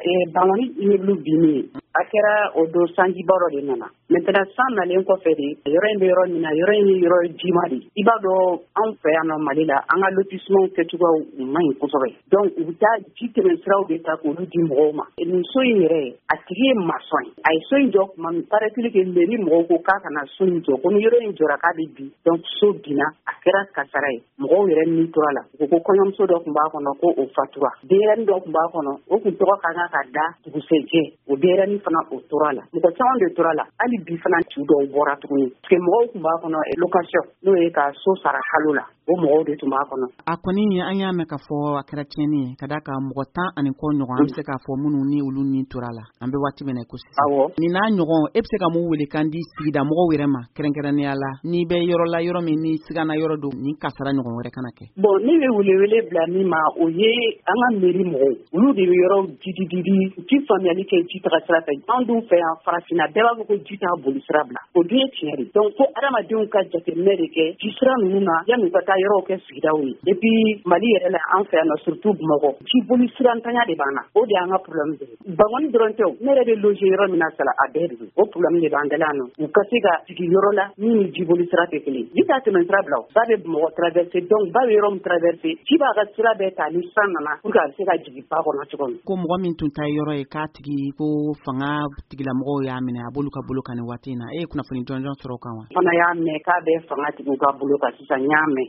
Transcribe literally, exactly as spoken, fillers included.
Bangoni immeuble binni a kɛra o don sanji bɔrɔ de nana maintenant san nalen kɔfɛ de yɔrɔ in bɛ yɔrɔ min na yɔrɔ in ye yɔrɔ jima de i b'a dɔn anw fɛ yan nɔ Mali la an ka lotissement kɛcogoyaw u man ɲi kosɛbɛ donc u bɛ taa ji tɛmɛsiraw de ta k'olu di mɔgɔw ma nin so in yɛrɛ a tigi ye maçon ye a ye so in jɔ tuma min paraît-il que mairie mɔgɔw ko k'a kana so in jɔ ko ni yɔrɔ in jɔra k'a bɛ bin donc so binna a kɛra kasara ye mɔgɔw yɛrɛ min tora la u ko kɔɲɔmuso dɔ tun b'a kɔnɔ ko o fatura denyɛrɛnin dɔ tun b'a kɔnɔ o tun tɔgɔ ka kan ka da dugusɛjɛ o denyɛrɛnin fana o tora la mɔgɔ caman de tora la hali bi fana tu dɔw bɔra tuguni parce que mɔgɔw tun b'a kɔnɔ location n'o ye ka so sara halo la o mɔgɔw de tun b'a kɔnɔ a kɔni an y'a mɛn k'a fɔ a kɛra tiɲɛni ye ka da ka mɔgɔ tan ani kɔ ɲɔgɔn an bɛ se k'a fɔ minnu ni olu ni tora la an bɛ waati min na ko sisan awɔ nin n'a ɲɔgɔn e bɛ se ka mun wele kan di sigida mɔgɔw yɛrɛ ma kɛrɛnkɛrɛnnenya la n'i bɛ yɔrɔ la yɔrɔ min ni sigana yɔrɔ don ni kasara ɲɔgɔn wɛrɛ kana kɛ bon ne bɛ welewele bila min ma o ye an ka mairie mɔgɔw olu de bɛ yɔrɔ didididi u ti faamuyali kɛ ji taga sira fɛ an dun fɛ yan farafinna bɛɛ b'a fɔ ko ji t'a boli sira bila o dun ye tiɲɛ de donc ko adamadenw ka jateminɛ de kɛ ji sira ninnu na yanni u ka taa yɔrɔw kɛ sigidaw ye et puis Mali yɛrɛ la an fɛ yan nɔ surtout Bamakɔ ji boli sira ntanya de b'an na o de y'an ka problème de ye Bangoni dɔrɔn tɛ ne yɛrɛ bɛ loger yɔrɔ min na sala a bɛɛ de don o problème de b'an dala yan nɔ u ka se ka sigi yɔrɔ la min ni ji boli sira tɛ kelen ji t'a tɛmɛ sira bila o ba bɛ Bamakɔ traverser donc ba bɛ yɔrɔ min traverser ji b'a ka sira bɛɛ ta ni san nana pour que a bɛ se ka jigin ba kɔnɔ cogo min ko mɔgɔ min tun ta ye yɔrɔ ye k'a tigi ko fanga tigilamɔgɔw y'a minɛ a b'olu ka bolo kan nin waati in na e ye kunnafoni jɔnjɔn sɔrɔ o kan wa fana y'a mɛn k'a bɛ fanga tigiw ka bolo kan sisan n y'a mɛn